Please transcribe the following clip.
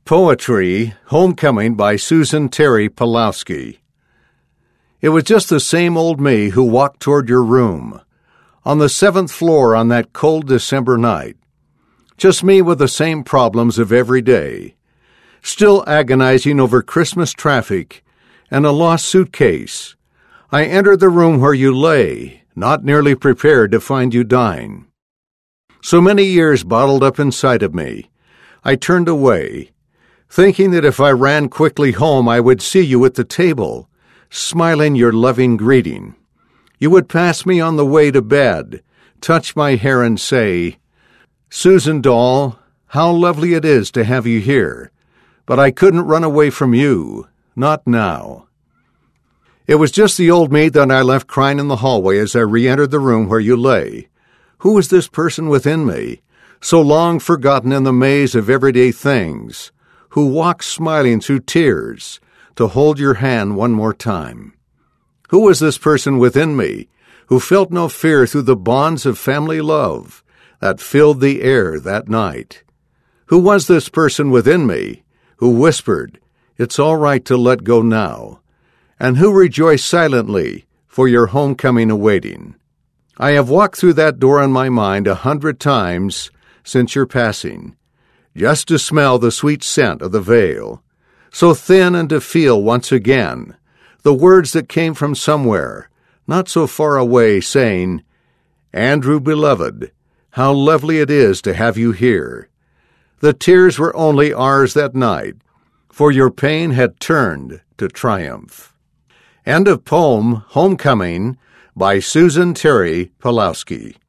Poetry, Homecoming by Susan Terry Pawlowski. It was just the same old me who walked toward your room, on the 7th floor on that cold December night. Just me with the same problems of every day, still agonizing over Christmas traffic and a lost suitcase. I entered the room where you lay, not nearly prepared to find you dying. So many years bottled up inside of me, I turned away, thinking that if I ran quickly home I would see you at the table, smiling your loving greeting. You would pass me on the way to bed, touch my hair and say, "Susan doll, how lovely it is to have you here, but I couldn't run away from you, not now." It was just the old me that I left crying in the hallway as I re-entered the room where you lay. Who was this person within me, so long forgotten in the maze of everyday things, who walked smiling through tears to hold your hand one more time? Who was this person within me who felt no fear through the bonds of family love that filled the air that night? Who was this person within me who whispered, "It's all right to let go now," and who rejoiced silently for your homecoming awaiting? I have walked through that door in my mind 100 times since your passing, just to smell the sweet scent of the veil, so thin, and to feel once again the words that came from somewhere, not so far away, saying, "Andrew, beloved, how lovely it is to have you here." The tears were only ours that night, for your pain had turned to triumph. End of poem, Homecoming, by Susan Terry Pawlowski.